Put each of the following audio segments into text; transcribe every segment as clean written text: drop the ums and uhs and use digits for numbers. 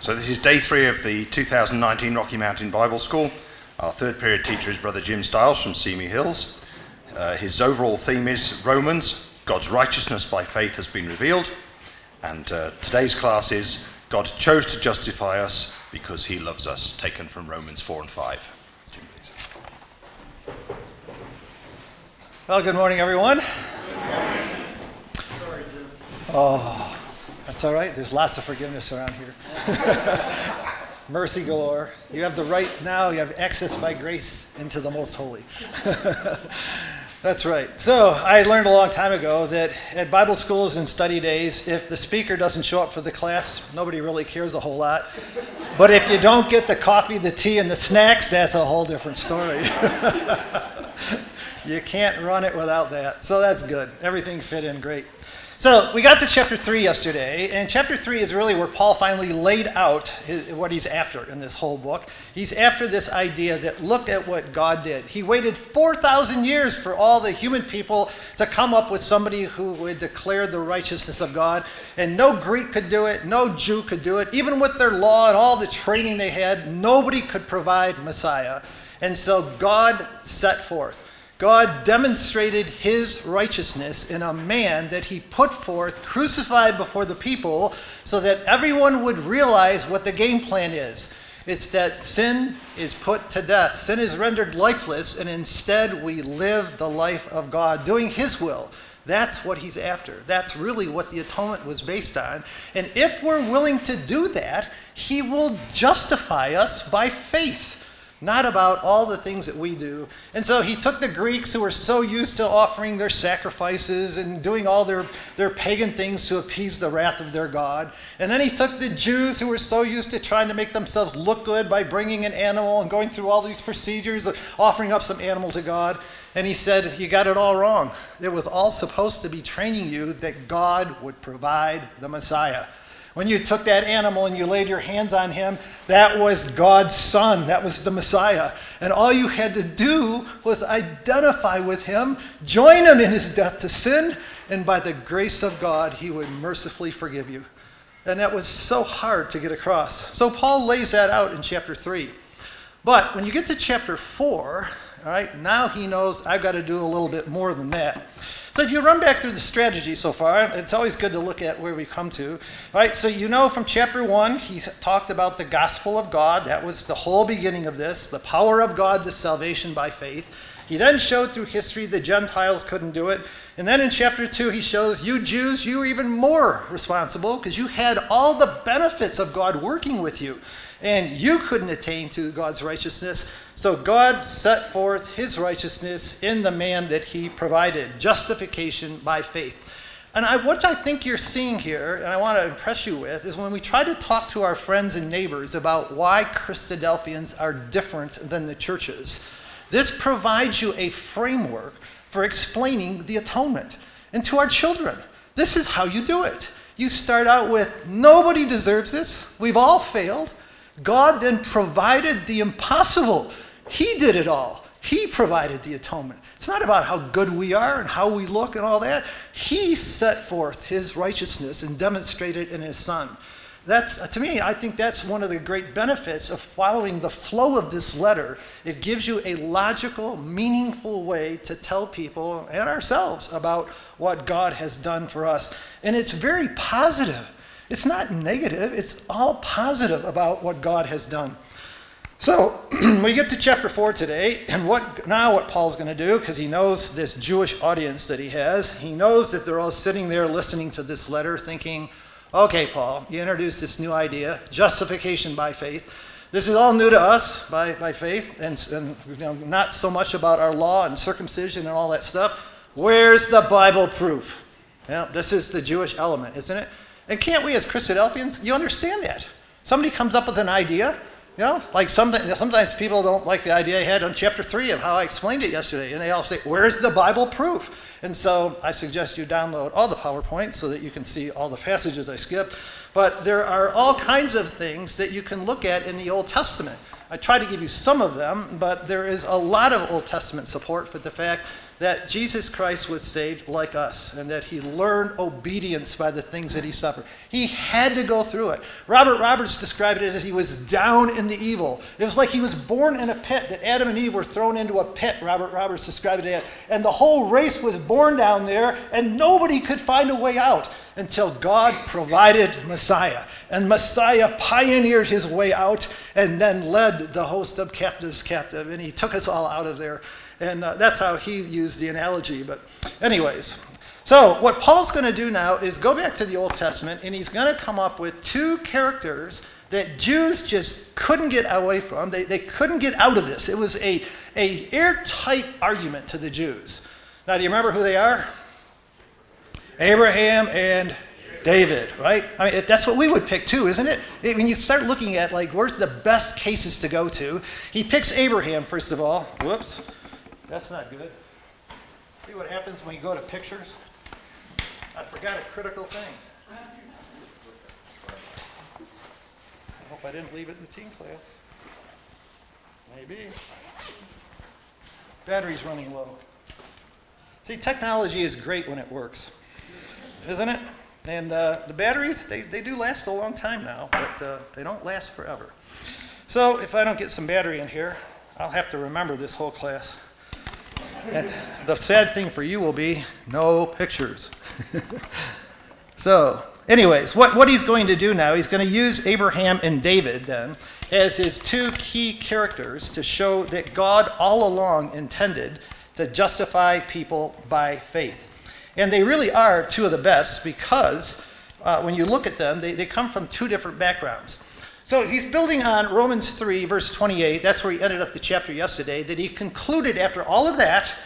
So this is day 3 of the 2019 Rocky Mountain Bible School. Our third period teacher is Brother Jim Stiles from Simi Hills. His overall theme is Romans, God's righteousness by faith has been revealed. And today's class is God chose to justify us because he loves us, taken from Romans 4 and 5. Jim, please. Well, good morning, everyone. Good morning. Sorry, Jim. Oh, that's all right. There's lots of forgiveness around here. Mercy galore. You have the right now, you have access by grace into the most holy. That's right. So I learned a long time ago that at Bible schools and study days, if the speaker doesn't show up for the class, nobody really cares a whole lot. But if you don't get the coffee, the tea, and the snacks, that's a whole different story. You can't run it without that. So that's good. Everything fit in great. So we got to chapter 3 yesterday, and chapter 3 is really where Paul finally laid out what he's after in this whole book. He's after this idea that look at what God did. He waited 4,000 years for all the human people to come up with somebody who would declare the righteousness of God, and no Greek could do it, no Jew could do it. Even with their law and all the training they had, nobody could provide Messiah. And so God set forth. God demonstrated his righteousness in a man that he put forth, crucified before the people, so that everyone would realize what the game plan is. It's that sin is put to death. Sin is rendered lifeless, and instead we live the life of God, doing his will. That's what he's after. That's really what the atonement was based on. And if we're willing to do that, he will justify us by faith. Not about all the things that we do. And so he took the Greeks who were so used to offering their sacrifices and doing all their pagan things to appease the wrath of their God. And then he took the Jews who were so used to trying to make themselves look good by bringing an animal and going through all these procedures of offering up some animal to God. And he said, you got it all wrong. It was all supposed to be training you that God would provide the Messiah. When you took that animal and you laid your hands on him, that was God's son. That was the Messiah. And all you had to do was identify with him, join him in his death to sin, and by the grace of God, he would mercifully forgive you. And that was so hard to get across. So Paul lays that out in chapter 3. But when you get to chapter 4, all right, now he knows I've got to do a little bit more than that. So if you run back through the strategy so far, it's always good to look at where we come to. All right, so you know from chapter 1, he talked about the gospel of God. That was the whole beginning of this, the power of God to salvation by faith. He then showed through history the Gentiles couldn't do it. And then in chapter 2, he shows you Jews, you were even more responsible because you had all the benefits of God working with you. And you couldn't attain to God's righteousness. So God set forth his righteousness in the man that he provided, justification by faith. And what I think you're seeing here, and I want to impress you with, is when we try to talk to our friends and neighbors about why Christadelphians are different than the churches, this provides you a framework for explaining the atonement. And to our children, this is how you do it. You start out with, nobody deserves this. We've all failed. God then provided the impossible. He did it all. He provided the atonement. It's not about how good we are and how we look and all that. He set forth his righteousness and demonstrated it in his son. That's, to me, I think that's one of the great benefits of following the flow of this letter. It gives you a logical, meaningful way to tell people and ourselves about what God has done for us. And it's very positive. It's not negative, it's all positive about what God has done. So we get to chapter 4 today, and what Paul's going to do, because he knows this Jewish audience that he has, he knows that they're all sitting there listening to this letter thinking, okay, Paul, you introduced this new idea, justification by faith. This is all new to us by faith, and not so much about our law and circumcision and all that stuff. Where's the Bible proof? This is the Jewish element, isn't it? And can't we as Christadelphians, you understand that? Somebody comes up with an idea, like sometimes people don't like the idea I had on chapter 3 of how I explained it yesterday, and they all say, where's the Bible proof? And so I suggest you download all the PowerPoints so that you can see all the passages I skipped. But there are all kinds of things that you can look at in the Old Testament. I try to give you some of them, but there is a lot of Old Testament support for the fact that Jesus Christ was saved like us and that he learned obedience by the things that he suffered. He had to go through it. Robert Roberts described it as he was down in the evil. It was like he was born in a pit, that Adam and Eve were thrown into a pit, Robert Roberts described it as. And the whole race was born down there, and nobody could find a way out until God provided Messiah. And Messiah pioneered his way out and then led the host of captives captive, and he took us all out of there. And that's how he used the analogy. But anyways, so what Paul's going to do now is go back to the Old Testament, and he's going to come up with two characters that Jews just couldn't get away from. They couldn't get out of this. It was a airtight argument to the Jews. Now, do you remember who they are? Abraham and David, right? I mean, that's what we would pick too, isn't it? When you start looking at, like, where's the best cases to go to, he picks Abraham, first of all. Whoops. That's not good. See what happens when you go to pictures? I forgot a critical thing. I hope I didn't leave it in the teen class. Maybe. Battery's running low. See, technology is great when it works, isn't it? And the batteries, they do last a long time now, but they don't last forever. So if I don't get some battery in here, I'll have to remember this whole class. And the sad thing for you will be no pictures. So, anyways, what he's going to do now, he's going to use Abraham and David then as his two key characters to show that God all along intended to justify people by faith. And they really are two of the best because when you look at them, they come from two different backgrounds. So he's building on Romans 3, verse 28. That's where he ended up the chapter yesterday, that he concluded after all of that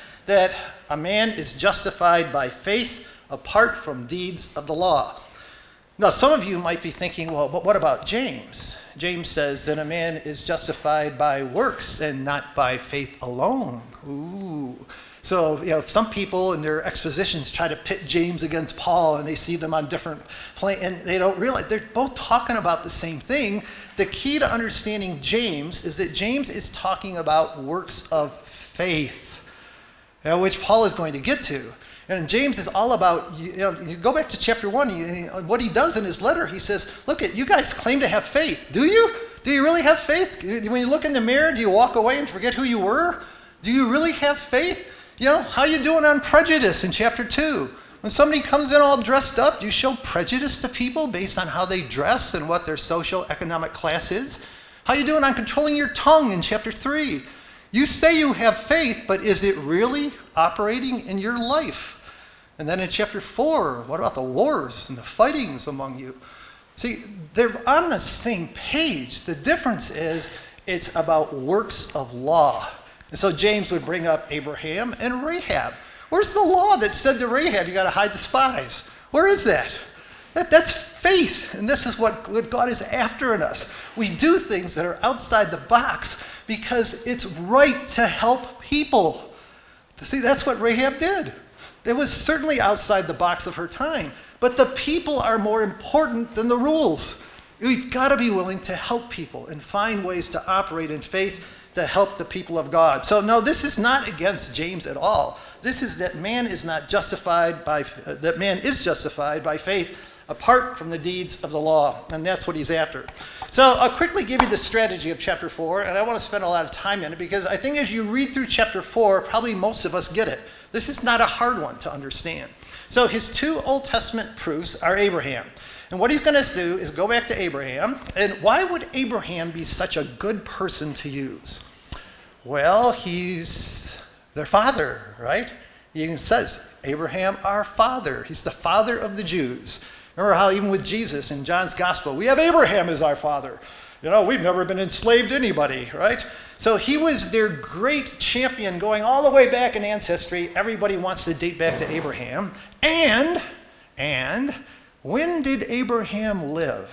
a man is justified by faith apart from deeds of the law. Now, some of you might be thinking, well, but what about James? James says that a man is justified by works and not by faith alone. Ooh. So, some people in their expositions try to pit James against Paul, and they see them on different planes, and they don't realize they're both talking about the same thing. The key to understanding James is that James is talking about works of faith, which Paul is going to get to. And James is all about, you go back to chapter 1, what he does in his letter, he says, look, you guys claim to have faith. Do you? Do you really have faith? When you look in the mirror, do you walk away and forget who you were? Do you really have faith? How you doing on prejudice in chapter 2? When somebody comes in all dressed up, do you show prejudice to people based on how they dress and what their socioeconomic class is? How you doing on controlling your tongue in chapter 3? You say you have faith, but is it really operating in your life? And then in chapter 4, what about the wars and the fightings among you? See, they're on the same page. The difference is it's about works of law. And so James would bring up Abraham and Rahab. Where's the law that said to Rahab, you got to hide the spies? Where is that? That's faith. And this is what God is after in us. We do things that are outside the box because it's right to help people. See, that's what Rahab did. It was certainly outside the box of her time. But the people are more important than the rules. We've got to be willing to help people and find ways to operate in faith to help the people of God. So no, this is not against James at all. This is that man is justified by faith apart from the deeds of the law, and that's what he's after. So I'll quickly give you the strategy of chapter 4, and I want to spend a lot of time in it because I think as you read through chapter 4, probably most of us get it. This is not a hard one to understand. So his two Old Testament proofs are Abraham. And what he's going to do is go back to Abraham. And why would Abraham be such a good person to use? Well, he's their father, right? He even says, Abraham, our father. He's the father of the Jews. Remember how even with Jesus in John's gospel, we have Abraham as our father. We've never been enslaved to anybody, right? So he was their great champion going all the way back in ancestry. Everybody wants to date back to Abraham. And when did Abraham live?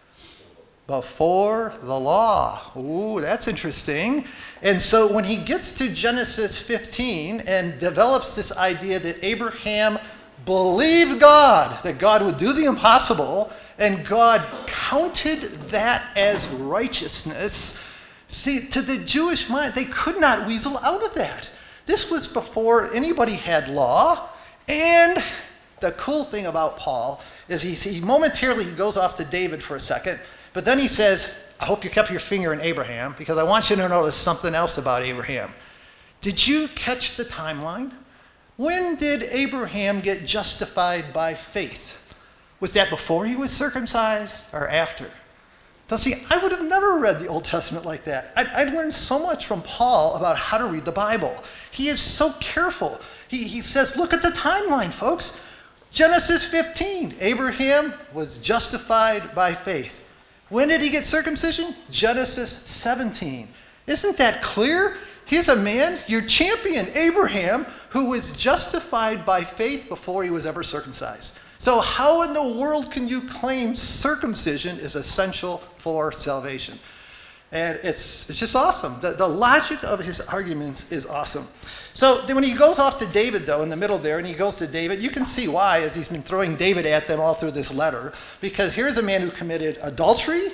Before the law. Ooh, that's interesting. And so when he gets to Genesis 15 and develops this idea that Abraham believed God, that God would do the impossible, and God counted that as righteousness. See, to the Jewish mind, they could not weasel out of that. This was before anybody had law. And the cool thing about Paul is he momentarily goes off to David for a second, but then he says, I hope you kept your finger in Abraham, because I want you to notice something else about Abraham. Did you catch the timeline? When did Abraham get justified by faith? Was that before he was circumcised or after? Now see, I would have never read the Old Testament like that. I learned so much from Paul about how to read the Bible. He is so careful. He says, look at the timeline, folks. Genesis 15, Abraham was justified by faith. When did he get circumcision? Genesis 17. Isn't that clear? Here's a man, your champion, Abraham, who was justified by faith before he was ever circumcised. So how in the world can you claim circumcision is essential for salvation? And it's just awesome. The logic of his arguments is awesome. So when he goes off to David, though, in the middle there, and he goes to David, you can see why, as he's been throwing David at them all through this letter, because here's a man who committed adultery,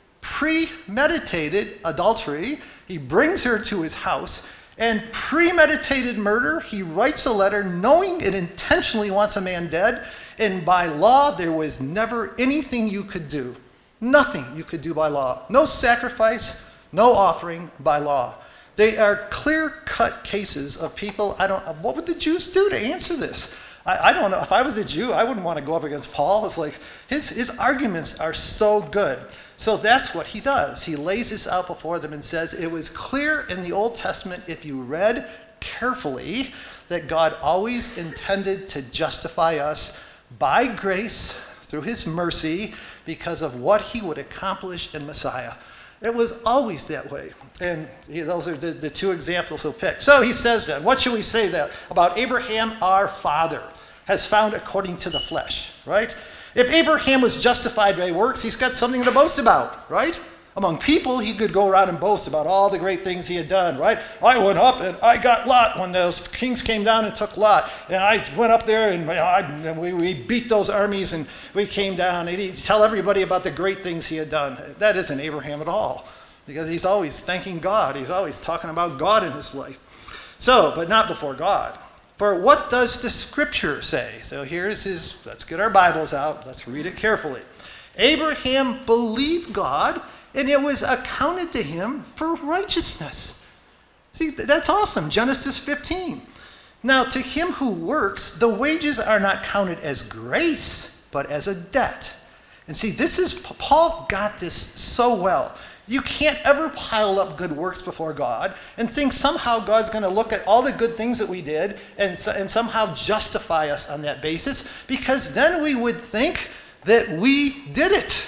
premeditated adultery. He brings her to his house, and premeditated murder. He writes a letter knowing and intentionally wants a man dead, and by law, there was never anything you could do. Nothing you could do by law. No sacrifice, no offering by law. They are clear-cut cases of people, what would the Jews do to answer this? I don't know. If I was a Jew, I wouldn't want to go up against Paul. It's like his arguments are so good. So that's what he does. He lays this out before them and says, it was clear in the Old Testament, if you read carefully, that God always intended to justify us by grace through his mercy because of what he would accomplish in Messiah. It was always that way. And those are the two examples he'll pick. So he says then, what should we say then about Abraham, our father, has found according to the flesh, right? If Abraham was justified by works, he's got something to boast about, right? Among people, he could go around and boast about all the great things he had done, right? I went up and I got Lot when those kings came down and took Lot. And I went up there and we beat those armies and we came down. And he'd tell everybody about the great things he had done. That isn't Abraham at all, because he's always thanking God. He's always talking about God in his life. So, but not before God. For what does the scripture say? So here's let's get our Bibles out. Let's read it carefully. Abraham believed God, and it was accounted to him for righteousness. See, that's awesome. Genesis 15. Now, to him who works, the wages are not counted as grace, but as a debt. And see, Paul got this so well. You can't ever pile up good works before God and think somehow God's going to look at all the good things that we did and somehow justify us on that basis, because then we would think that we did it.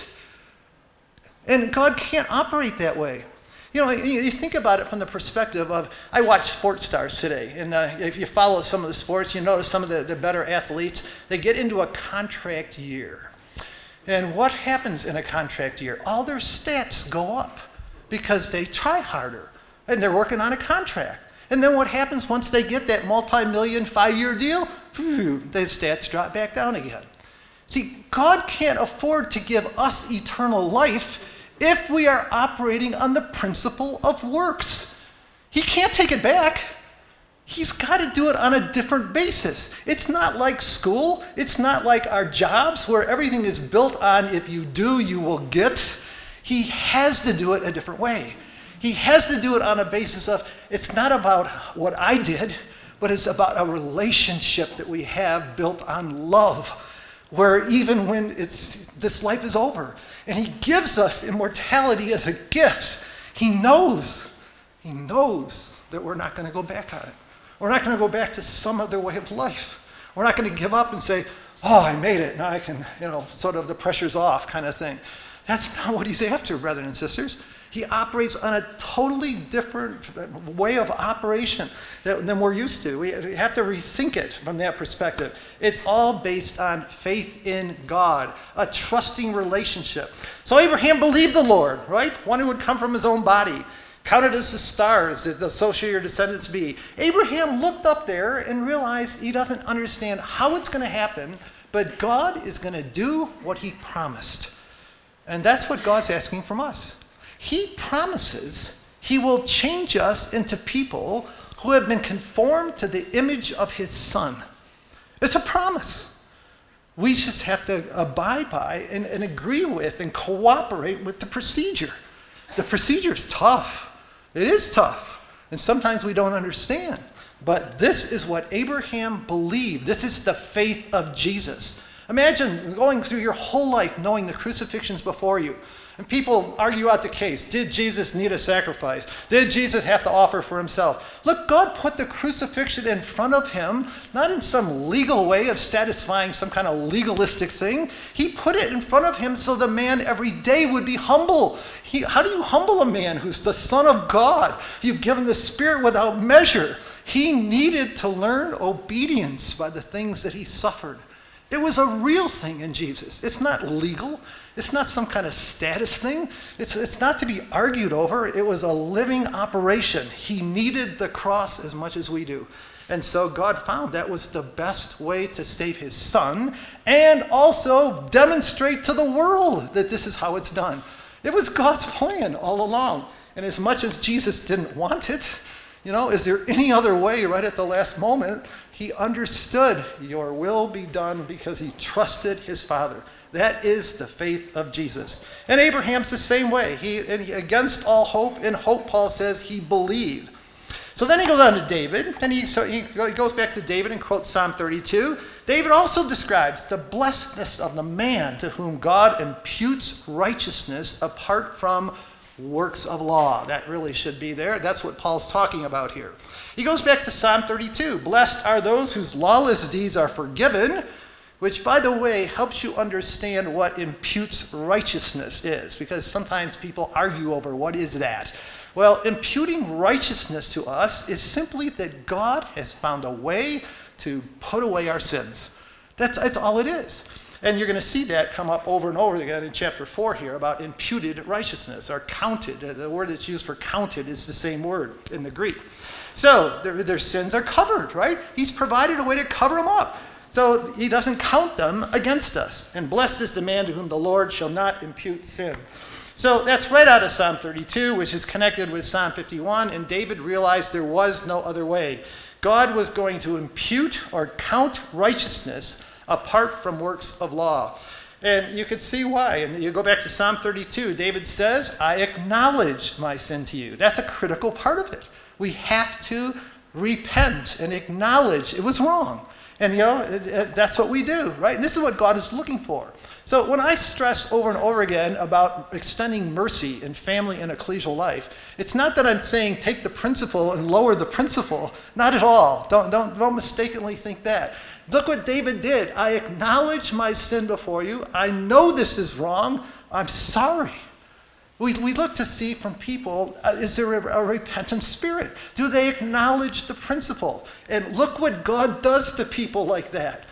And God can't operate that way. You know, you think about it from the perspective of, I watch sports stars today, and if you follow some of the sports, you notice some of the better athletes, they get into a contract year. And what happens in a contract year? All their stats go up because they try harder, and they're working on a contract. And then what happens once they get that multi-million 5-year deal? The stats drop back down again. See, God can't afford to give us eternal life if we are operating on the principle of works. He can't take it back. He's got to do it on a different basis. It's not like school. It's not like our jobs where everything is built on if you do, you will get. He has to do it a different way. He has to do it on a basis of, it's not about what I did, but it's about a relationship that we have built on love, where even when this life is over, and he gives us immortality as a gift, he knows that we're not going to go back on it. We're not going to go back to some other way of life. We're not going to give up and say, oh, I made it, now I can, sort of the pressure's off kind of thing. That's not what he's after, brothers and sisters. He operates on a totally different way of operation than we're used to. We have to rethink it from that perspective. It's all based on faith in God, a trusting relationship. So Abraham believed the Lord, right? One who would come from his own body. Counted as the stars, that so shall your descendants be. Abraham looked up there and realized he doesn't understand how it's going to happen, but God is going to do what he promised. And that's what God's asking from us. He promises he will change us into people who have been conformed to the image of his Son. It's a promise. We just have to abide by and agree with and cooperate with the procedure. The procedure is tough. It is tough. And sometimes we don't understand. But this is what Abraham believed. This is the faith of Jesus. Imagine going through your whole life knowing the crucifixion's before you. And people argue out the case. Did Jesus need a sacrifice? Did Jesus have to offer for himself? Look, God put the crucifixion in front of him, not in some legal way of satisfying some kind of legalistic thing. He put it in front of him so the man every day would be humble. How do you humble a man who's the Son of God? You've given the Spirit without measure. He needed to learn obedience by the things that he suffered. It was a real thing in Jesus. It's not legal. It's not some kind of status thing. It's not to be argued over. It was a living operation. He needed the cross as much as we do. And so God found that was the best way to save his Son and also demonstrate to the world that this is how it's done. It was God's plan all along. And as much as Jesus didn't want it, is there any other way right at the last moment? He understood your will be done because he trusted his Father. That is the faith of Jesus. And Abraham's the same way. He against all hope, in hope, Paul says, he believed. So then he goes on to David, and he goes back to David and quotes Psalm 32. David also describes the blessedness of the man to whom God imputes righteousness apart from works of law. That really should be there. That's what Paul's talking about here. He goes back to Psalm 32. Blessed are those whose lawless deeds are forgiven, which, by the way, helps you understand what imputes righteousness is, because sometimes people argue over what is that. Well, imputing righteousness to us is simply that God has found a way to put away our sins. That's all it is. And you're going to see that come up over and over again in chapter 4 here about imputed righteousness, or counted. The word that's used for counted is the same word in the Greek. So their sins are covered, right? He's provided a way to cover them up. So he doesn't count them against us. And blessed is the man to whom the Lord shall not impute sin. So that's right out of Psalm 32, which is connected with Psalm 51. And David realized there was no other way. God was going to impute or count righteousness apart from works of law. And you could see why. And you go back to Psalm 32. David says, I acknowledge my sin to you. That's a critical part of it. We have to repent and acknowledge it was wrong. And that's what we do, right? And this is what God is looking for. So when I stress over and over again about extending mercy in family and ecclesial life, it's not that I'm saying take the principle and lower the principle. Not at all. Don't mistakenly think that. Look what David did. I acknowledge my sin before you. I know this is wrong. I'm sorry. We look to see from people, is there a repentant spirit? Do they acknowledge the principle? And look what God does to people like that.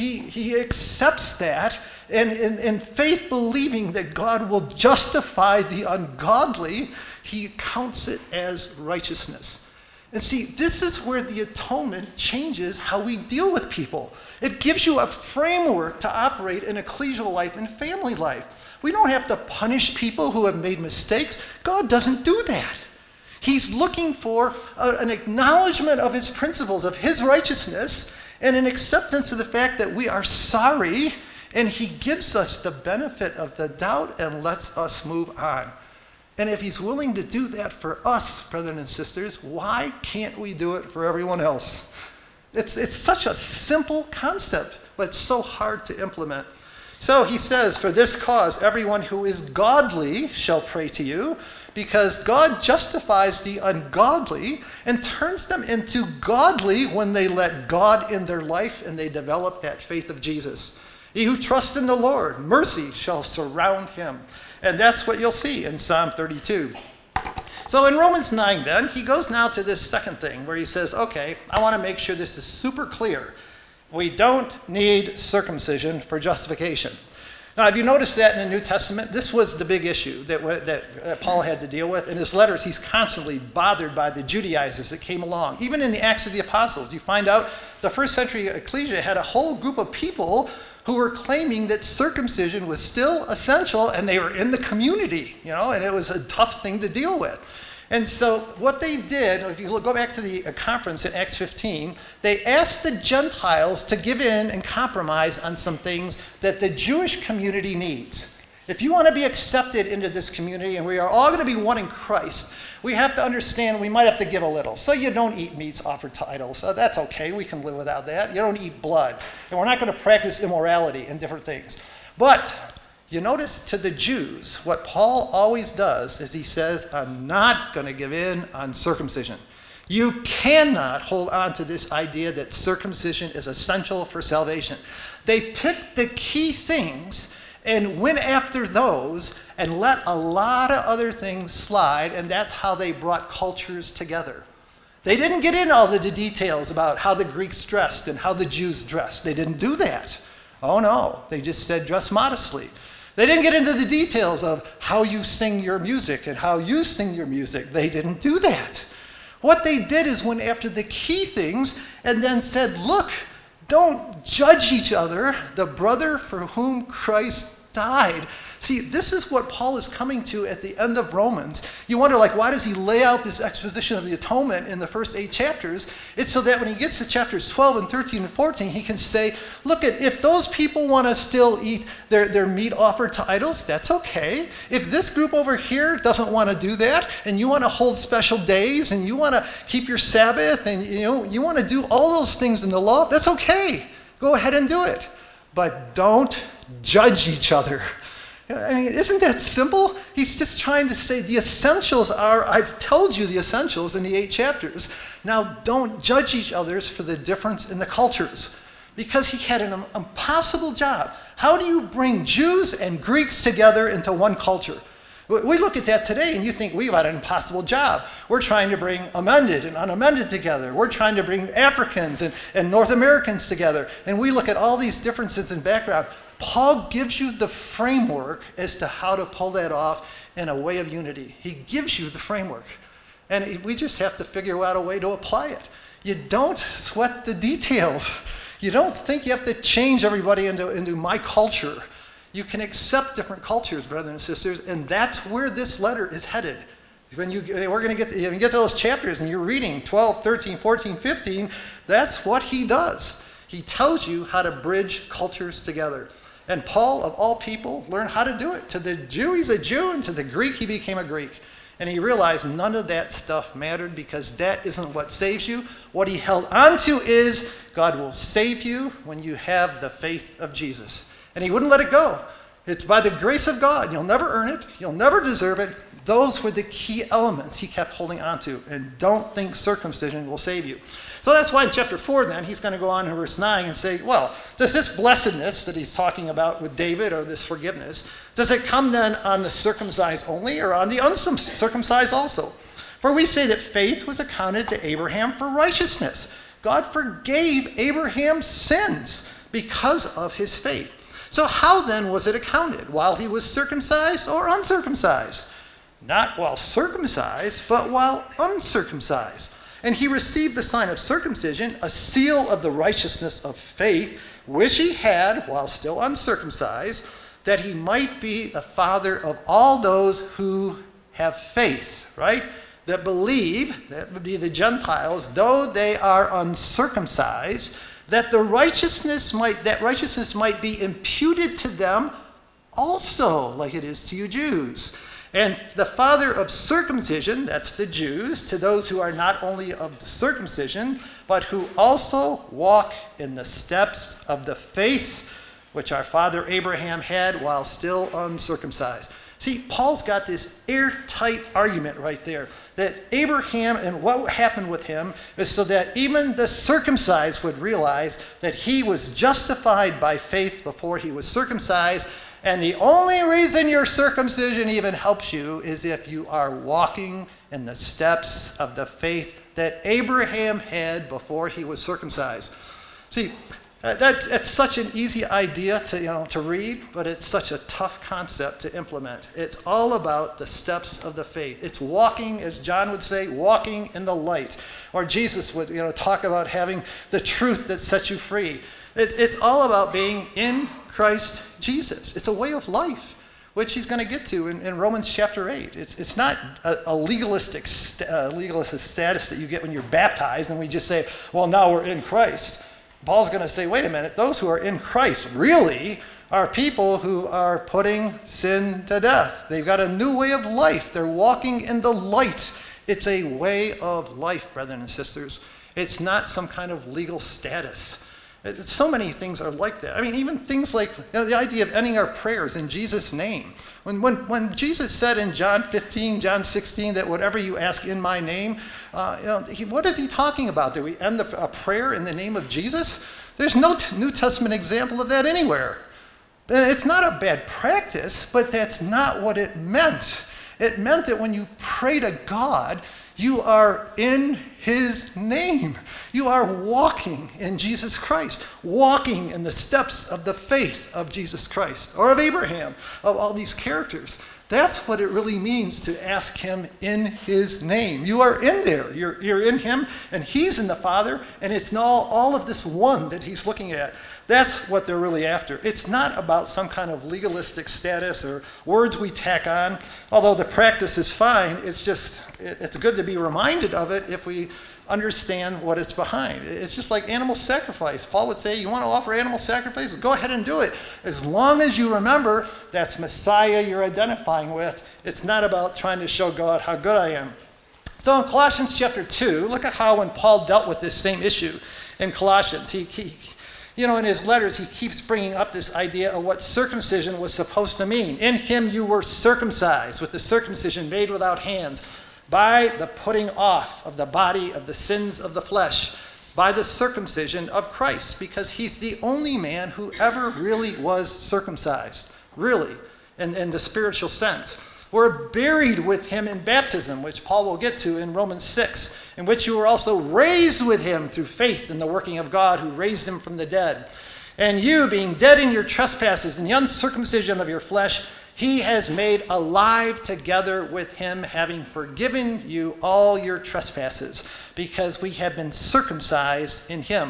He accepts that, and in faith believing that God will justify the ungodly, he counts it as righteousness. And see, this is where the atonement changes how we deal with people. It gives you a framework to operate in ecclesial life and family life. We don't have to punish people who have made mistakes. God doesn't do that. He's looking for an acknowledgement of his principles, of his righteousness, and an acceptance of the fact that we are sorry, and he gives us the benefit of the doubt and lets us move on. And if he's willing to do that for us, brothers and sisters, why can't we do it for everyone else? It's such a simple concept, but it's so hard to implement. So he says, for this cause, everyone who is godly shall pray to you, because God justifies the ungodly and turns them into godly when they let God in their life and they develop that faith of Jesus. He who trusts in the Lord, mercy shall surround him. And that's what you'll see in Psalm 32. So in Romans 9 then, he goes now to this second thing where he says, okay, I want to make sure this is super clear. We don't need circumcision for justification. Now, have you noticed that in the New Testament? This was the big issue that Paul had to deal with. In his letters, he's constantly bothered by the Judaizers that came along. Even in the Acts of the Apostles, you find out the first century ecclesia had a whole group of people who were claiming that circumcision was still essential, and they were in the community, and it was a tough thing to deal with. And so what they did, if you go back to the conference in Acts 15, they asked the Gentiles to give in and compromise on some things that the Jewish community needs. If you want to be accepted into this community, and we are all going to be one in Christ, we have to understand we might have to give a little. So you don't eat meats offered to idols. So that's okay. We can live without that. You don't eat blood. And we're not going to practice immorality and different things. But you notice to the Jews, what Paul always does is he says, I'm not going to give in on circumcision. You cannot hold on to this idea that circumcision is essential for salvation. They picked the key things and went after those and let a lot of other things slide, and that's how they brought cultures together. They didn't get into all the details about how the Greeks dressed and how the Jews dressed. They didn't do that. Oh no, they just said dress modestly. They didn't get into the details of how you sing your music and how you sing your music. They didn't do that. What they did is went after the key things and then said, look, don't judge each other, the brother for whom Christ died. See, this is what Paul is coming to at the end of Romans. You wonder, why does he lay out this exposition of the atonement in the first 8 chapters? It's so that when he gets to chapters 12 and 13 and 14, he can say, look, if those people want to still eat their meat offered to idols, that's okay. If this group over here doesn't want to do that, and you want to hold special days, and you want to keep your Sabbath, and you want to do all those things in the law, that's okay. Go ahead and do it. But don't judge each other. I mean, isn't that simple? He's just trying to say the essentials are, I've told you the essentials in the 8 chapters. Now don't judge each other for the difference in the cultures. Because he had an impossible job. How do you bring Jews and Greeks together into one culture? We look at that today and you think we've got an impossible job. We're trying to bring amended and unamended together. We're trying to bring Africans and North Americans together. And we look at all these differences in background. Paul gives you the framework as to how to pull that off in a way of unity. He gives you the framework. And we just have to figure out a way to apply it. You don't sweat the details. You don't think you have to change everybody into my culture. You can accept different cultures, brothers and sisters, and that's where this letter is headed. When we're going to get to those chapters and you're reading 12, 13, 14, 15, that's what he does. He tells you how to bridge cultures together. And Paul, of all people, learned how to do it. To the Jew, he's a Jew, and to the Greek, he became a Greek. And he realized none of that stuff mattered because that isn't what saves you. What he held on to is God will save you when you have the faith of Jesus. And he wouldn't let it go. It's by the grace of God. You'll never earn it. You'll never deserve it. Those were the key elements he kept holding on to. And don't think circumcision will save you. So that's why in chapter 4 then, he's going to go on in verse 9 and say, well, does this blessedness that he's talking about with David, or this forgiveness, does it come then on the circumcised only or on the uncircumcised also? For we say that faith was accounted to Abraham for righteousness. God forgave Abraham's sins because of his faith. So how then was it accounted? While he was circumcised or uncircumcised? Not while circumcised, but while uncircumcised. And he received the sign of circumcision, a seal of the righteousness of faith, which he had while still uncircumcised, that he might be the father of all those who have faith, right? That believe, that would be the Gentiles, though they are uncircumcised, that righteousness might be imputed to them also, like it is to you Jews. And the father of circumcision, that's the Jews, to those who are not only of the circumcision, but who also walk in the steps of the faith which our father Abraham had while still uncircumcised. See, Paul's got this airtight argument right there, that Abraham and what happened with him is so that even the circumcised would realize that he was justified by faith before he was circumcised. And the only reason your circumcision even helps you is if you are walking in the steps of the faith that Abraham had before he was circumcised. See, that's such an easy idea to read, but it's such a tough concept to implement. It's all about the steps of the faith. It's walking, as John would say, walking in the light. Or Jesus would talk about having the truth that sets you free. It's all about being in Christ Jesus. It's a way of life. which he's going to get to in Romans chapter 8. It's not a legalistic status that you get when you're baptized and we just say, well, now we're in Christ. Paul's going to say, wait a minute, those who are in Christ really are people who are putting sin to death. They've got a new way of life. They're walking in the light. It's a way of life, brethren and sisters. It's not some kind of legal status. So many things are like that. I mean, even things like the idea of ending our prayers in Jesus' name. When Jesus said in John 15, John 16, that whatever you ask in my name, what is he talking about? Do we end a prayer in the name of Jesus? There's no New Testament example of that anywhere. And it's not a bad practice, but that's not what it meant. It meant that when you pray to God, you are in his name. You are walking in Jesus Christ, walking in the steps of the faith of Jesus Christ, or of Abraham, of all these characters. That's what it really means to ask him in his name. You are in there. You're in him, and he's in the Father, and it's all of this one that he's looking at. That's what they're really after. It's not about some kind of legalistic status or words we tack on, although the practice is fine. It's good to be reminded of it if we understand what it's behind. It's just like animal sacrifice. Paul would say, you want to offer animal sacrifice? Go ahead and do it. As long as you remember that's Messiah you're identifying with. It's not about trying to show God how good I am. So in Colossians chapter 2, look at how when Paul dealt with this same issue in Colossians, in his letters, he keeps bringing up this idea of what circumcision was supposed to mean. In him you were circumcised with the circumcision made without hands, by the putting off of the body of the sins of the flesh, by the circumcision of Christ, because he's the only man who ever really was circumcised, really, in the spiritual sense. We're buried with him in baptism, which Paul will get to in Romans 6, in which you were also raised with him through faith in the working of God who raised him from the dead. And you, being dead in your trespasses and the uncircumcision of your flesh, he has made alive together with him, having forgiven you all your trespasses, because we have been circumcised in him.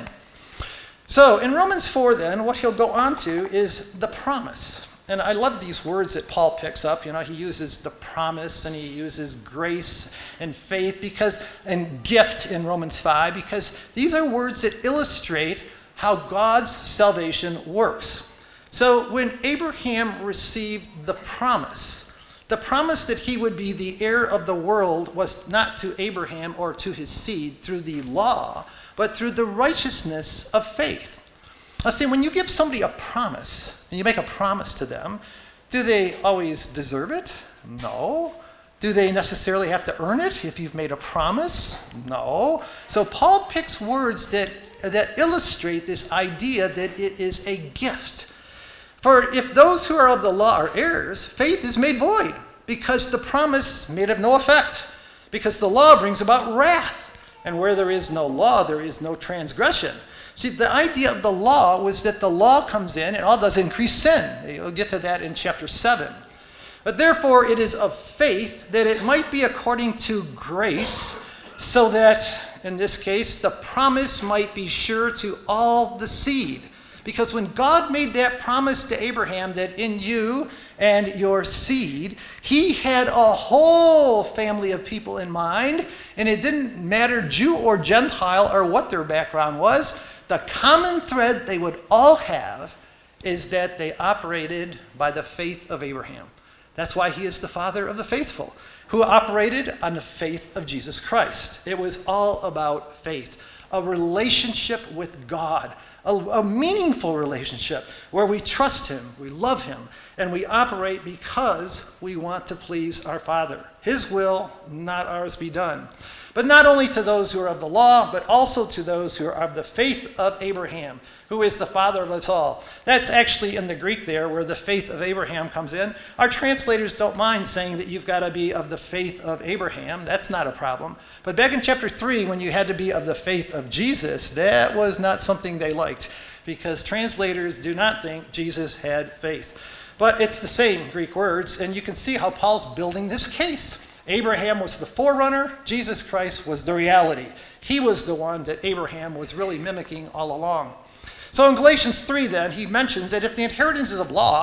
So in Romans 4 then, what he'll go on to is the promise. And I love these words that Paul picks up. He uses the promise and he uses grace and faith and gift in Romans 5, because these are words that illustrate how God's salvation works. So when Abraham received the promise that he would be the heir of the world was not to Abraham or to his seed through the law, but through the righteousness of faith. I say, when you give somebody a promise, and you make a promise to them, do they always deserve it? No. Do they necessarily have to earn it if you've made a promise? No. So Paul picks words that illustrate this idea that it is a gift. For if those who are of the law are heirs, faith is made void, because the promise made of no effect, because the law brings about wrath. And where there is no law, there is no transgression. See, the idea of the law was that the law comes in and all does increase sin. You'll get to that in chapter 7. But therefore, it is of faith that it might be according to grace, so that, in this case, the promise might be sure to all the seed. Because when God made that promise to Abraham that in you and your seed, he had a whole family of people in mind, and it didn't matter Jew or Gentile or what their background was. The common thread they would all have is that they operated by the faith of Abraham. That's why he is the father of the faithful, who operated on the faith of Jesus Christ. It was all about faith, a relationship with God, a meaningful relationship where we trust him, we love him, and we operate because we want to please our Father. His will, not ours, be done. But not only to those who are of the law, but also to those who are of the faith of Abraham, who is the father of us all. That's actually in the Greek there where the faith of Abraham comes in. Our translators don't mind saying that you've got to be of the faith of Abraham. That's not a problem. But back in chapter 3, when you had to be of the faith of Jesus, that was not something they liked, because translators do not think Jesus had faith. But it's the same Greek words, and you can see how Paul's building this case. Abraham was the forerunner. Jesus Christ was the reality. He was the one that Abraham was really mimicking all along. So in Galatians 3 then, he mentions that if the inheritance is of law,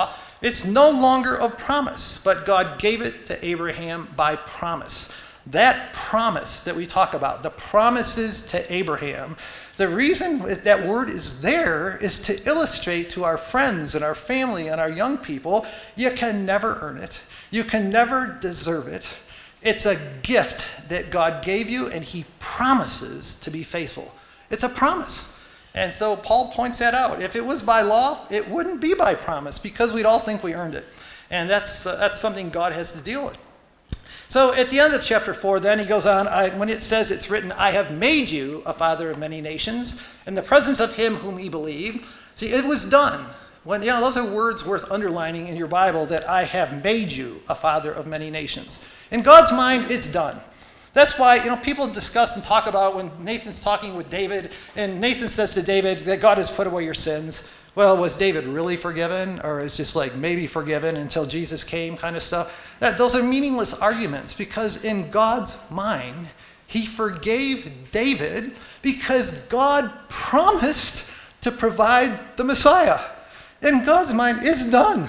It's no longer of promise, but God gave it to Abraham by promise. That promise that we talk about, the promises to Abraham, the reason that word is there is to illustrate to our friends and our family and our young people, you can never earn it. You can never deserve it. It's a gift that God gave you, and he promises to be faithful. It's a promise. And so Paul points that out. If it was by law, it wouldn't be by promise, because we'd all think we earned it. And that's something God has to deal with. So at the end of chapter 4, then he goes on, when it says it's written, I have made you a father of many nations, in the presence of him whom ye believe. See, it was done. Those are words worth underlining in your Bible, that I have made you a father of many nations. In God's mind, it's done. That's why, people discuss and talk about when Nathan's talking with David, and Nathan says to David that God has put away your sins. Well, was David really forgiven, or is just like maybe forgiven until Jesus came kind of stuff? Those are meaningless arguments, because in God's mind, he forgave David because God promised to provide the Messiah. In God's mind, it's done.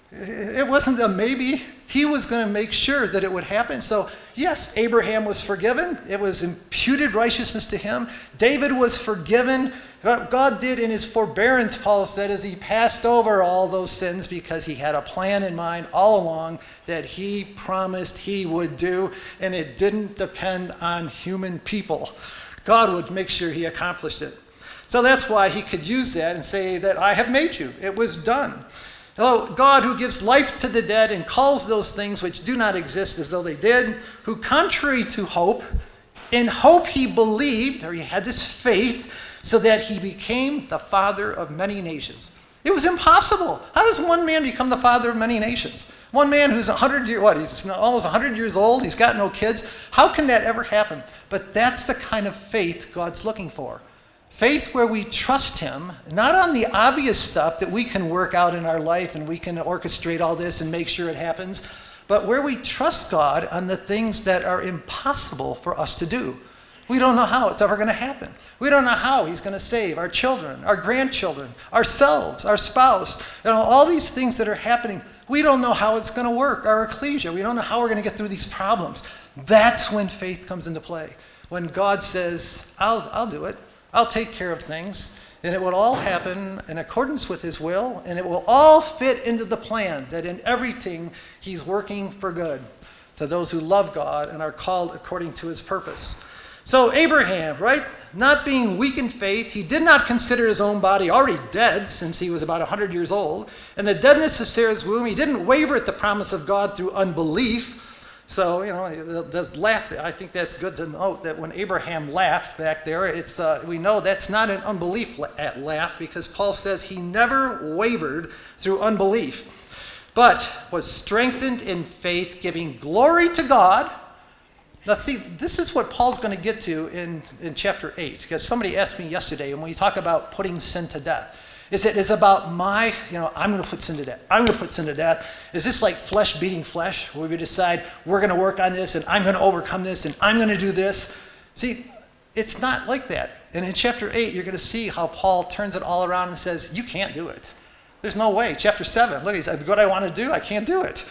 It wasn't a maybe. He was going to make sure that it would happen. So, yes, Abraham was forgiven. It was imputed righteousness to him. David was forgiven. God did in his forbearance, Paul said, as he passed over all those sins, because he had a plan in mind all along that he promised he would do, and it didn't depend on human people. God would make sure he accomplished it. So that's why he could use that and say that I have made you. It was done. Oh, God, who gives life to the dead and calls those things which do not exist as though they did, who contrary to hope, in hope he believed, or he had this faith, so that he became the father of many nations. It was impossible. How does one man become the father of many nations? One man who's he's almost 100 years old, he's got no kids. How can that ever happen? But that's the kind of faith God's looking for. Faith where we trust him, not on the obvious stuff that we can work out in our life and we can orchestrate all this and make sure it happens, but where we trust God on the things that are impossible for us to do. We don't know how it's ever going to happen. We don't know how he's going to save our children, our grandchildren, ourselves, our spouse. All these things that are happening, we don't know how it's going to work, our ecclesia. We don't know how we're going to get through these problems. That's when faith comes into play. When God says, I'll do it. I'll take care of things, and it will all happen in accordance with his will, and it will all fit into the plan that in everything he's working for good to those who love God and are called according to his purpose. So Abraham, right, not being weak in faith, he did not consider his own body already dead since he was about 100 years old, and the deadness of Sarah's womb, he didn't waver at the promise of God through unbelief. So, that's laugh. I think that's good to note that when Abraham laughed back there, we know that's not an unbelief laugh, because Paul says he never wavered through unbelief, but was strengthened in faith, giving glory to God. Now, see, this is what Paul's going to get to in chapter 8, because somebody asked me yesterday, and when you talk about putting sin to death, is it about I'm going to put sin to death. I'm going to put sin to death. Is this like flesh beating flesh, where we decide we're going to work on this, and I'm going to overcome this, and I'm going to do this? See, it's not like that. And in chapter 8, you're going to see how Paul turns it all around and says, you can't do it. There's no way. Chapter 7, look, he said, what I want to do, I can't do it.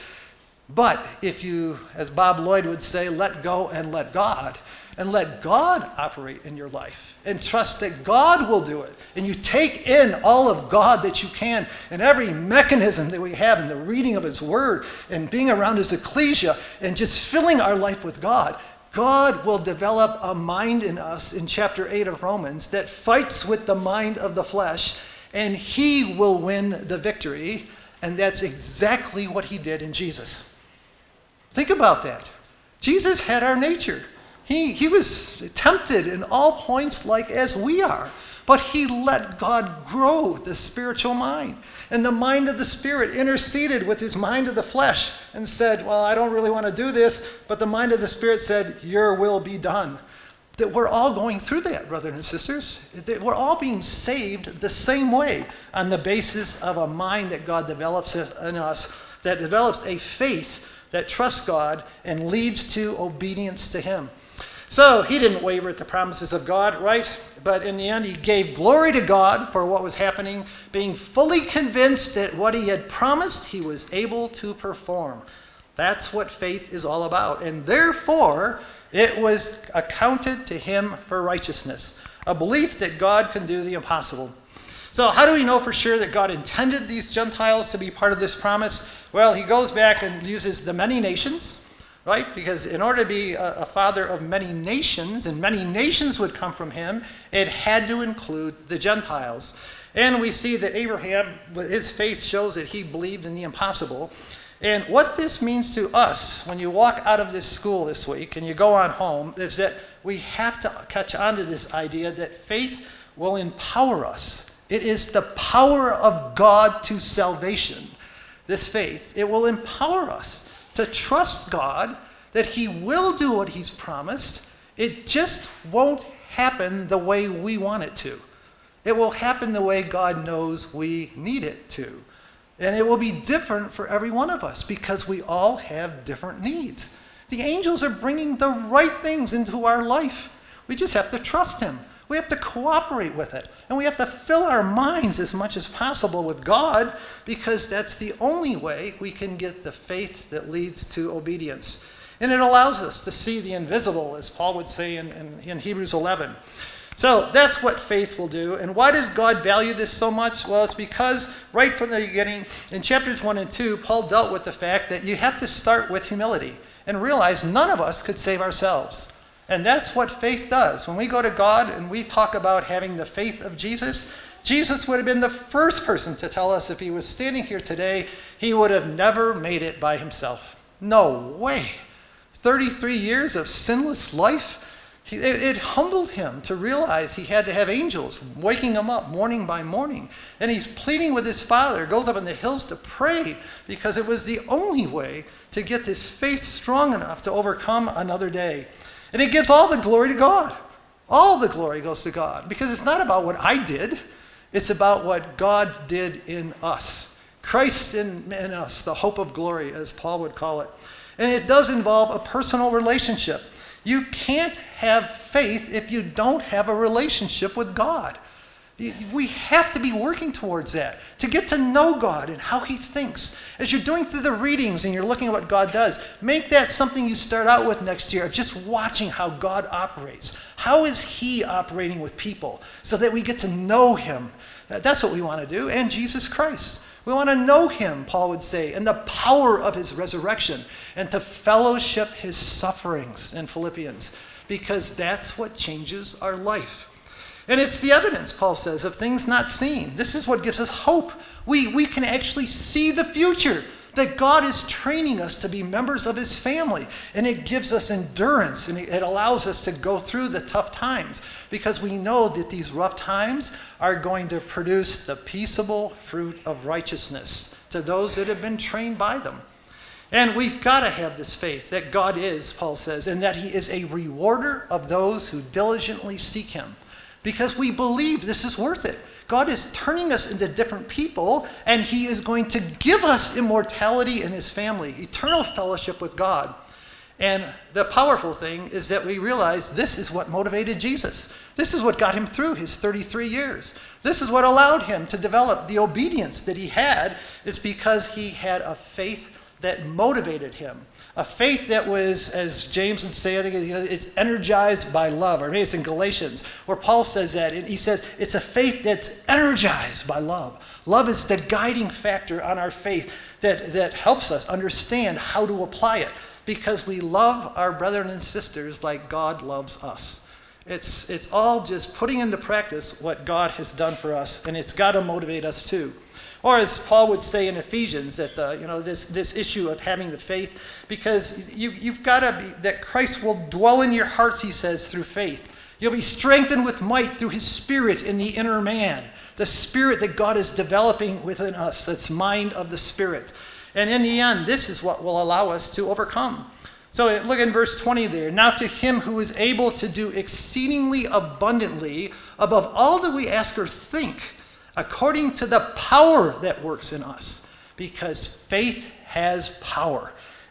But if you, as Bob Lloyd would say, let go and let God operate in your life, and trust that God will do it, and you take in all of God that you can, and every mechanism that we have in the reading of his word, and being around his ecclesia, and just filling our life with God, God will develop a mind in us in chapter 8 of Romans that fights with the mind of the flesh, and he will win the victory. And that's exactly what he did in Jesus. Think about that. Jesus had our nature. He was tempted in all points like as we are, but he let God grow the spiritual mind. And the mind of the Spirit interceded with his mind of the flesh and said, well, I don't really want to do this, but the mind of the Spirit said, your will be done. That we're all going through that, brothers and sisters. That we're all being saved the same way on the basis of a mind that God develops in us, that develops a faith that trusts God and leads to obedience to him. So he didn't waver at the promises of God, right? But in the end, he gave glory to God for what was happening, being fully convinced that what he had promised, he was able to perform. That's what faith is all about. And therefore, it was accounted to him for righteousness, a belief that God can do the impossible. So how do we know for sure that God intended these Gentiles to be part of this promise? Well, he goes back and uses the many nations, right? Because in order to be a father of many nations, and many nations would come from him, it had to include the Gentiles. And we see that Abraham, his faith shows that he believed in the impossible. And what this means to us, when you walk out of this school this week and you go on home, is that we have to catch on to this idea that faith will empower us. It is the power of God to salvation, this faith. It will empower us to trust God that he will do what he's promised. It just won't happen the way we want it to. It will happen the way God knows we need it to. And it will be different for every one of us because we all have different needs. The angels are bringing the right things into our life. We just have to trust him. We have to cooperate with it. And we have to fill our minds as much as possible with God because that's the only way we can get the faith that leads to obedience. And it allows us to see the invisible, as Paul would say in Hebrews 11. So that's what faith will do. And why does God value this so much? Well, it's because right from the beginning, in chapters 1 and 2, Paul dealt with the fact that you have to start with humility and realize none of us could save ourselves. And that's what faith does. When we go to God and we talk about having the faith of Jesus, Jesus would have been the first person to tell us if he was standing here today, he would have never made it by himself. No way. 33 years of sinless life. It humbled him to realize he had to have angels waking him up morning by morning. And he's pleading with his Father, goes up in the hills to pray because it was the only way to get this faith strong enough to overcome another day. And it gives all the glory to God. All the glory goes to God because it's not about what I did. It's about what God did in us. Christ in us, the hope of glory, as Paul would call it. And it does involve a personal relationship. You can't have faith if you don't have a relationship with God. We have to be working towards that, to get to know God and how he thinks. As you're doing through the readings and you're looking at what God does, make that something you start out with next year, of just watching how God operates. How is he operating with people so that we get to know him? That's what we want to do, and Jesus Christ. We want to know him, Paul would say, and the power of his resurrection, and to fellowship his sufferings in Philippians, because that's what changes our life. And it's the evidence, Paul says, of things not seen. This is what gives us hope. We can actually see the future, that God is training us to be members of his family. And it gives us endurance, and it allows us to go through the tough times, because we know that these rough times are going to produce the peaceable fruit of righteousness to those that have been trained by them. And we've got to have this faith that God is, Paul says, and that he is a rewarder of those who diligently seek him. Because we believe this is worth it. God is turning us into different people, and he is going to give us immortality in his family, eternal fellowship with God. And the powerful thing is that we realize this is what motivated Jesus. This is what got him through his 33 years. This is what allowed him to develop the obedience that he had, is because he had a faith that motivated him. A faith that was, as James would say, I think it's energized by love. Or maybe it's in Galatians, where Paul says that. And he says it's a faith that's energized by love. Love is the guiding factor on our faith that helps us understand how to apply it. Because we love our brethren and sisters like God loves us. It's all just putting into practice what God has done for us. And it's got to motivate us too. Or as Paul would say in Ephesians, that this issue of having the faith, because you've got to be, that Christ will dwell in your hearts, he says, through faith. You'll be strengthened with might through his spirit in the inner man, the spirit that God is developing within us, that's mind of the spirit. And in the end, this is what will allow us to overcome. So look in verse 20 there. Now to him who is able to do exceedingly abundantly above all that we ask or think, according to the power that works in us, because faith has power.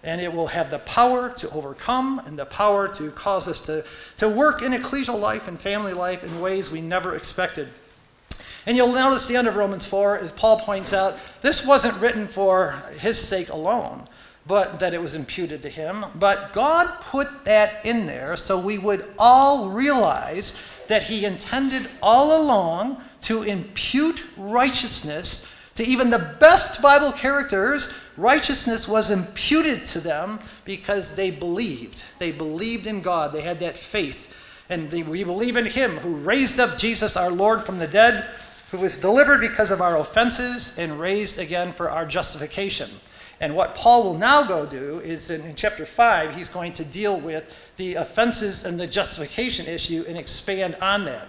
And it will have the power to overcome and the power to cause us to work in ecclesial life and family life in ways we never expected. And you'll notice the end of Romans 4, as Paul points out, this wasn't written for his sake alone, but that it was imputed to him. But God put that in there so we would all realize that he intended all along to impute righteousness to even the best Bible characters. Righteousness was imputed to them because they believed. They believed in God. They had that faith. And we believe in him who raised up Jesus our Lord from the dead, who was delivered because of our offenses and raised again for our justification. And what Paul will now go do is in chapter 5, he's going to deal with the offenses and the justification issue and expand on that.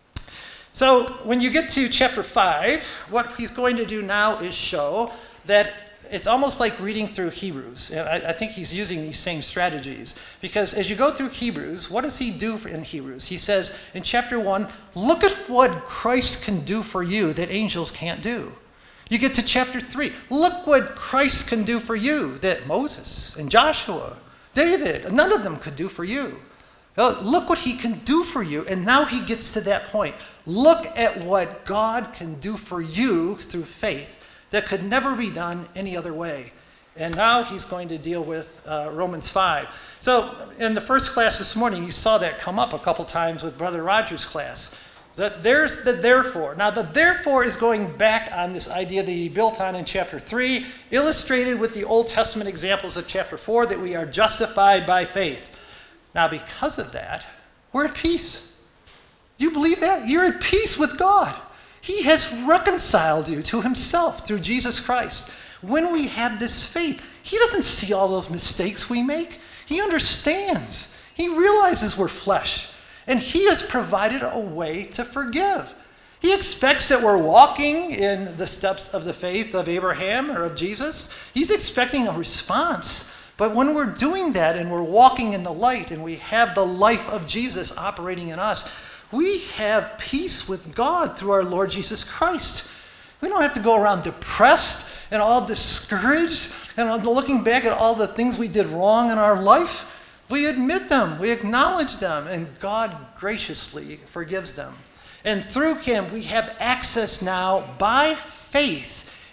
So when you get to chapter 5, what he's going to do now is show that it's almost like reading through Hebrews. And I think he's using these same strategies. Because as you go through Hebrews, what does he do in Hebrews? He says in chapter 1, look at what Christ can do for you that angels can't do. You get to chapter 3, look what Christ can do for you that Moses and Joshua, David, none of them could do for you. Look what he can do for you. And now he gets to that point. Look at what God can do for you through faith that could never be done any other way. And now he's going to deal with Romans 5. So in the first class this morning, you saw that come up a couple times with Brother Rogers' class. That there's the therefore. Now the therefore is going back on this idea that he built on in chapter 3, illustrated with the Old Testament examples of chapter 4, that we are justified by faith. Now because of that, we're at peace. Do you believe that? You're at peace with God. He has reconciled you to himself through Jesus Christ. When we have this faith, he doesn't see all those mistakes we make. He understands. He realizes we're flesh. And he has provided a way to forgive. He expects that we're walking in the steps of the faith of Abraham or of Jesus. He's expecting a response. But when we're doing that and we're walking in the light and we have the life of Jesus operating in us, we have peace with God through our Lord Jesus Christ. We don't have to go around depressed and all discouraged and looking back at all the things we did wrong in our life. We admit them, we acknowledge them, and God graciously forgives them. And through him, we have access now by faith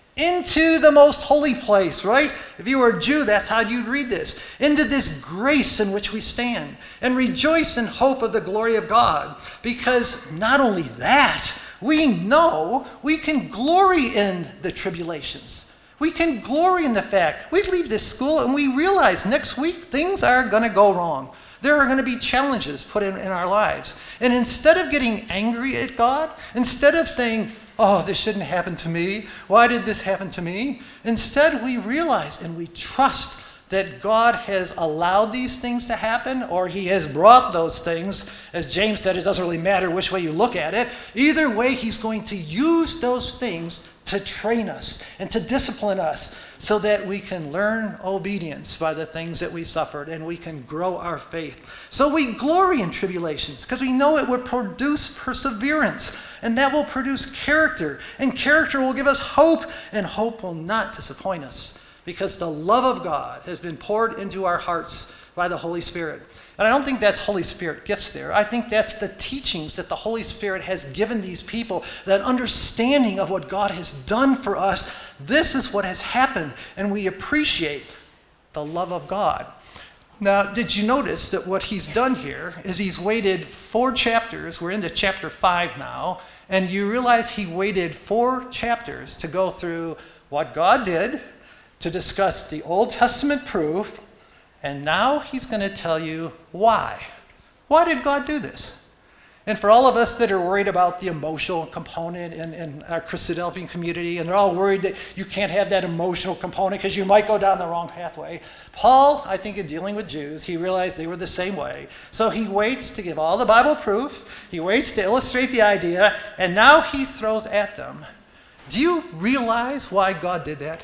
into the most holy place, right? If you were a Jew, that's how you'd read this. Into this grace in which we stand and rejoice in hope of the glory of God. Because not only that, we know we can glory in the tribulations. We can glory in the fact we leave this school and we realize next week things are going to go wrong. There are going to be challenges put in our lives. And instead of getting angry at God, instead of saying, oh, this shouldn't happen to me. Why did this happen to me? Instead, we realize and we trust that God has allowed these things to happen, or he has brought those things. As James said, it doesn't really matter which way you look at it. Either way, he's going to use those things to train us and to discipline us so that we can learn obedience by the things that we suffered and we can grow our faith. So we glory in tribulations because we know it will produce perseverance, and that will produce character, and character will give us hope, and hope will not disappoint us because the love of God has been poured into our hearts by the Holy Spirit. And I don't think that's Holy Spirit gifts there. I think that's the teachings that the Holy Spirit has given these people, that understanding of what God has done for us. This is what has happened, and we appreciate the love of God. Now, did you notice that what he's done here is he's waited 4 chapters. We're into chapter 5 now, and you realize he waited 4 chapters to go through what God did, to discuss the Old Testament proof, and now he's going to tell you why. Why did God do this? And for all of us that are worried about the emotional component in our Christadelphian community, and they're all worried that you can't have that emotional component because you might go down the wrong pathway, Paul, I think in dealing with Jews, he realized they were the same way. So he waits to give all the Bible proof, he waits to illustrate the idea, and now he throws at them. Do you realize why God did that?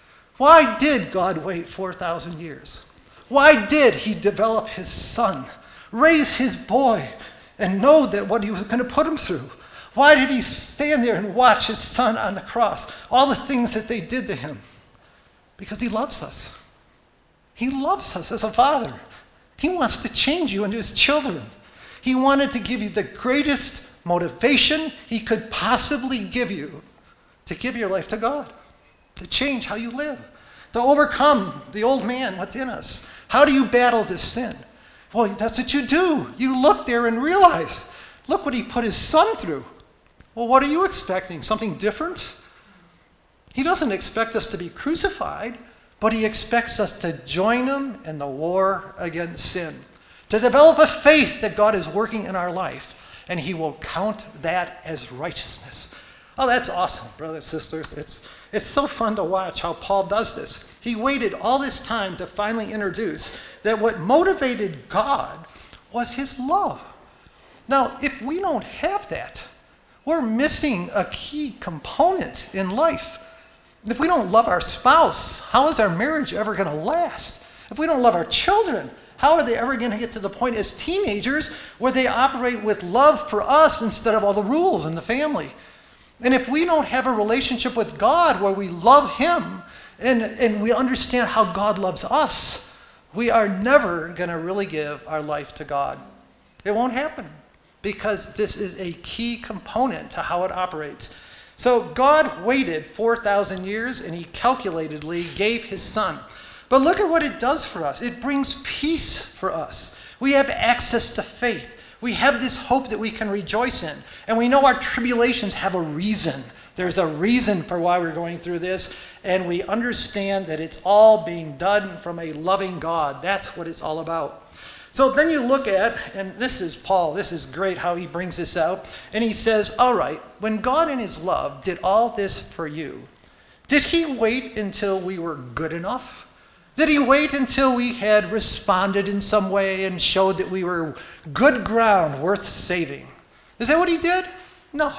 Why did God wait 4,000 years? Why did he develop his son, raise his boy, and know that what he was going to put him through? Why did he stand there and watch his son on the cross? All the things that they did to him. Because he loves us. He loves us as a father. He wants to change you into his children. He wanted to give you the greatest motivation he could possibly give you to give your life to God, to change how you live, to overcome the old man within us. How do you battle this sin? Well, that's what you do. You look there and realize, look what he put his son through. Well, what are you expecting? Something different? He doesn't expect us to be crucified, but he expects us to join him in the war against sin, to develop a faith that God is working in our life, and he will count that as righteousness. Oh, that's awesome, brothers and sisters. It's so fun to watch how Paul does this. He waited all this time to finally introduce that what motivated God was his love. Now, if we don't have that, we're missing a key component in life. If we don't love our spouse, how is our marriage ever going to last? If we don't love our children, how are they ever going to get to the point as teenagers where they operate with love for us instead of all the rules in the family? And if we don't have a relationship with God where we love him and we understand how God loves us, we are never going to really give our life to God. It won't happen because this is a key component to how it operates. So God waited 4,000 years and he calculatedly gave his son. But look at what it does for us. It brings peace for us. We have access to faith. We have this hope that we can rejoice in. And we know our tribulations have a reason. There's a reason for why we're going through this. And we understand that it's all being done from a loving God. That's what it's all about. So then you look at, and this is Paul, this is great how he brings this out. And he says, all right, when God in his love did all this for you, did he wait until we were good enough? Did he wait until we had responded in some way and showed that we were good ground worth saving? Is that what he did? No.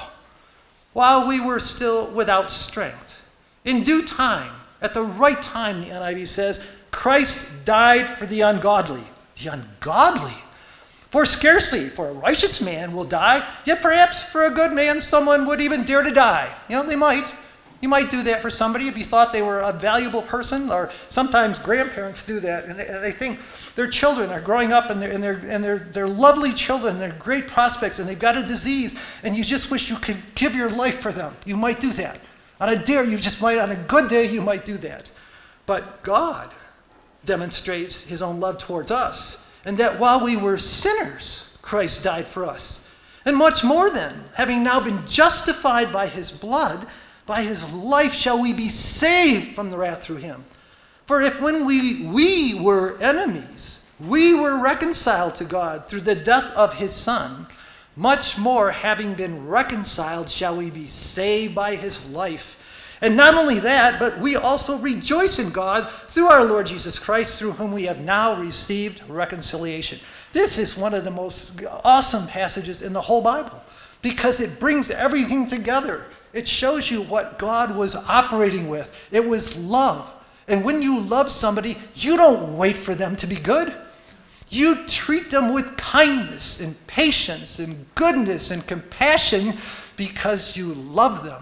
While we were still without strength, in due time, at the right time, the NIV says, Christ died for the ungodly. The ungodly. For scarcely for a righteous man will die, yet perhaps for a good man someone would even dare to die. You know, they might. You might do that for somebody if you thought they were a valuable person, or sometimes grandparents do that, and they think their children are growing up and they're lovely children, they're great prospects, and they've got a disease, and you just wish you could give your life for them. You might do that. On a dare, you just might, on a good day, you might do that. But God demonstrates his own love towards us, and that while we were sinners, Christ died for us. And much more then, having now been justified by his blood, by his life shall we be saved from the wrath through him. For if when we were enemies, we were reconciled to God through the death of his son, much more having been reconciled shall we be saved by his life. And not only that, but we also rejoice in God through our Lord Jesus Christ, through whom we have now received reconciliation. This is one of the most awesome passages in the whole Bible because it brings everything together. It shows you what God was operating with. It was love. And when you love somebody, you don't wait for them to be good. You treat them with kindness and patience and goodness and compassion because you love them.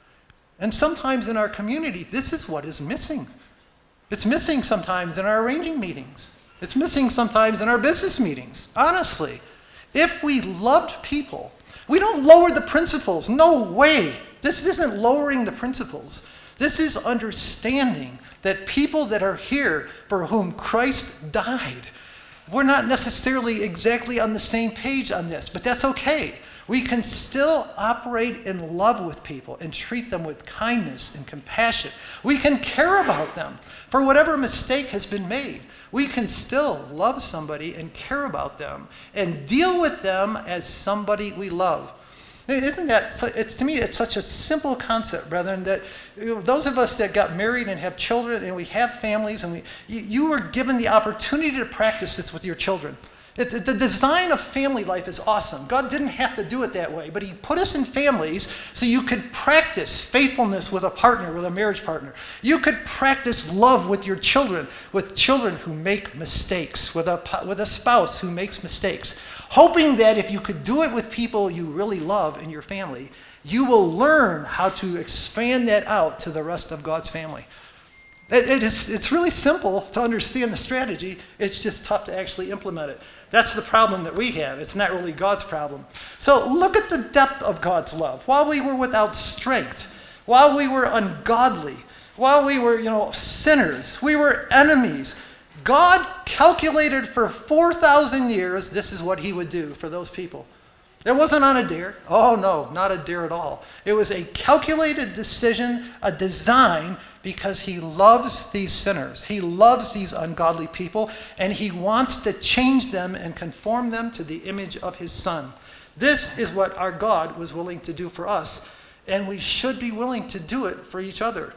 And sometimes in our community, this is what is missing. It's missing sometimes in our arranging meetings. It's missing sometimes in our business meetings. Honestly, if we loved people, we don't lower the principles. No way. This isn't lowering the principles. This is understanding that people that are here for whom Christ died, we're not necessarily exactly on the same page on this, but that's okay. We can still operate in love with people and treat them with kindness and compassion. We can care about them for whatever mistake has been made. We can still love somebody and care about them and deal with them as somebody we love. Isn't that, to me, it's such a simple concept, brethren, that those of us that got married and have children and we have families, and you were given the opportunity to practice this with your children. The design of family life is awesome. God didn't have to do it that way, but he put us in families so you could practice faithfulness with a partner, with a marriage partner. You could practice love with your children, with children who make mistakes, with a spouse who makes mistakes, hoping that if you could do it with people you really love in your family, you will learn how to expand that out to the rest of God's family. It's really simple to understand the strategy. It's just tough to actually implement it. That's the problem that we have. It's not really God's problem. So look at the depth of God's love. While we were without strength, while we were ungodly, while we were, sinners, we were enemies, God calculated for 4,000 years this is what he would do for those people. It wasn't on a dare. Oh, no, not a dare at all. It was a calculated decision, a design, because he loves these sinners. He loves these ungodly people, and he wants to change them and conform them to the image of his Son. This is what our God was willing to do for us, and we should be willing to do it for each other.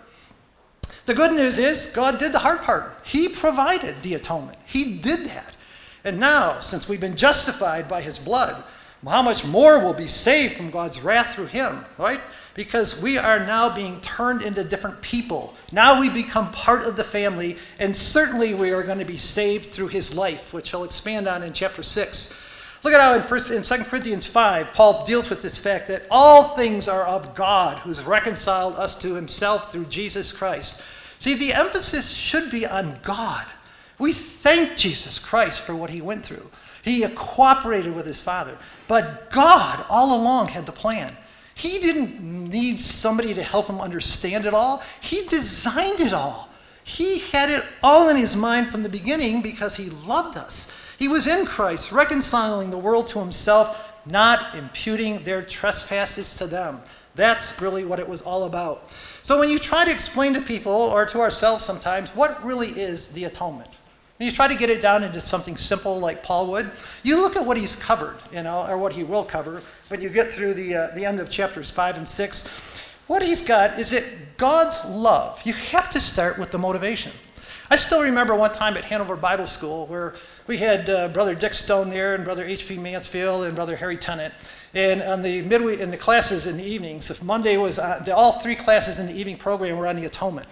The good news is God did the hard part. He provided the atonement. He did that. And now, since we've been justified by his blood, how much more will be saved from God's wrath through him, right? Because we are now being turned into different people. Now we become part of the family, and certainly we are going to be saved through his life, which he'll expand on in chapter 6. Look at how in 2 Corinthians 5, Paul deals with this fact that all things are of God, who's reconciled us to himself through Jesus Christ. See, the emphasis should be on God. We thank Jesus Christ for what he went through. He cooperated with his Father. But God all along had the plan. He didn't need somebody to help him understand it all. He designed it all. He had it all in his mind from the beginning because he loved us. He was in Christ, reconciling the world to himself, not imputing their trespasses to them. That's really what it was all about. So when you try to explain to people, or to ourselves sometimes, what really is the atonement, and you try to get it down into something simple like Paul would, you look at what he's covered, or what he will cover, when you get through the end of chapters 5 and 6. What he's got is that God's love. You have to start with the motivation. I still remember one time at Hanover Bible School where we had Brother Dick Stone there and Brother H.P. Mansfield and Brother Harry Tennant. And on the midweek, in the classes in the evenings, if Monday was, all three classes in the evening program were on the atonement.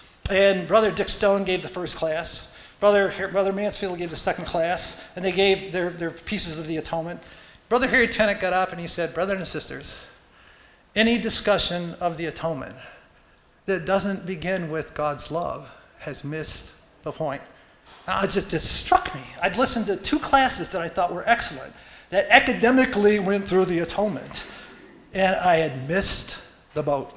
And Brother Dick Stone gave the first class. Brother Mansfield gave the second class, and they gave their pieces of the atonement. Brother Harry Tennant got up and he said, "Brothers and sisters, any discussion of the atonement that doesn't begin with God's love has missed the point." Now, it just struck me. I'd listened to two classes that I thought were excellent, that academically went through the atonement, and I had missed the boat.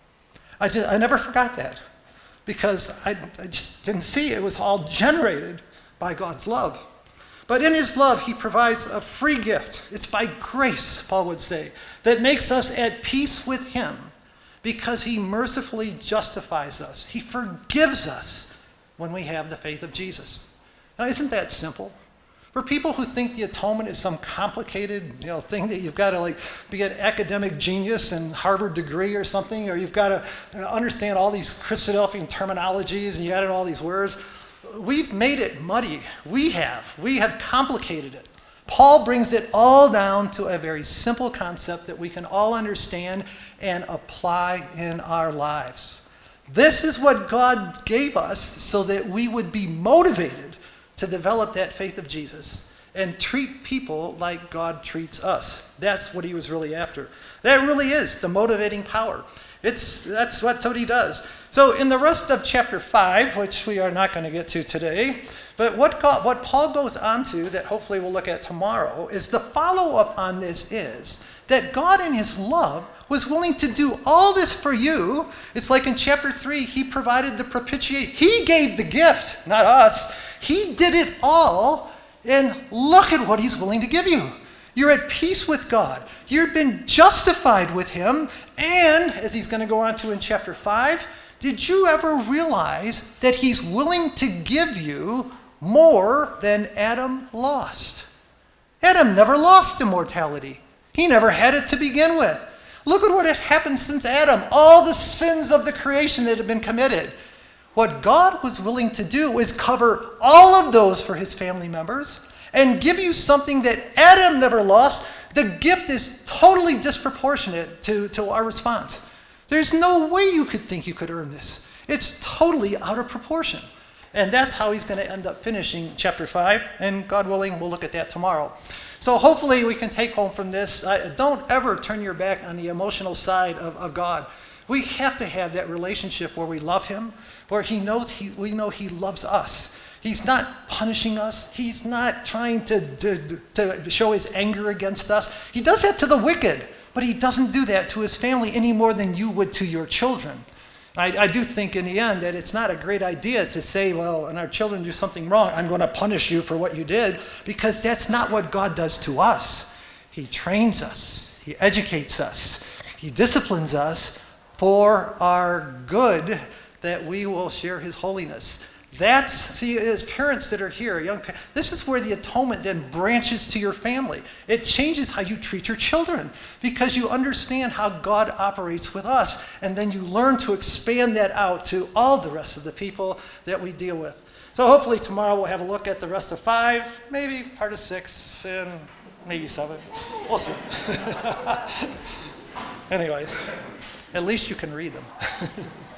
I never forgot that, because I just didn't see it was all generated by God's love. But in his love, he provides a free gift. It's by grace, Paul would say, that makes us at peace with him, because he mercifully justifies us. He forgives us when we have the faith of Jesus. Now, isn't that simple? For people who think the atonement is some complicated, thing that you've got to be an academic genius and Harvard degree or something, or you've got to understand all these Christadelphian terminologies and you added all these words, we've made it muddy. We have complicated it. Paul brings it all down to a very simple concept that we can all understand and apply in our lives. This is what God gave us so that we would be motivated to develop that faith of Jesus and treat people like God treats us. That's what he was really after. That really is the motivating power. That's what he does. So in the rest of chapter 5, which we are not going to get to today, but what Paul goes on to, that hopefully we'll look at tomorrow, is the follow-up on this is that God in his love was willing to do all this for you. It's like in chapter 3, he provided the propitiation. He gave the gift, not us. He did it all, and look at what he's willing to give you. You're at peace with God. You've been justified with him, and, as he's going to go on to in chapter 5, did you ever realize that he's willing to give you more than Adam lost? Adam never lost immortality. He never had it to begin with. Look at what has happened since Adam, all the sins of the creation that have been committed. What God was willing to do is cover all of those for his family members and give you something that Adam never lost. The gift is totally disproportionate to our response. There's no way you could think you could earn this. It's totally out of proportion. And that's how he's going to end up finishing chapter 5. And God willing, we'll look at that tomorrow. So hopefully we can take home from this, don't ever turn your back on the emotional side of God. We have to have that relationship where we love him, where we know he loves us. He's not punishing us. He's not trying to show his anger against us. He does that to the wicked, but he doesn't do that to his family any more than you would to your children. I do think in the end that it's not a great idea to say, well, when our children do something wrong, I'm going to punish you for what you did, because that's not what God does to us. He trains us. He educates us. He disciplines us for our good, that we will share his holiness. See, as parents that are here, young parents, this is where the atonement then branches to your family. It changes how you treat your children, because you understand how God operates with us, and then you learn to expand that out to all the rest of the people that we deal with. So hopefully tomorrow we'll have a look at the rest of 5, maybe part of 6, and maybe 7. We'll see. Anyways, at least you can read them.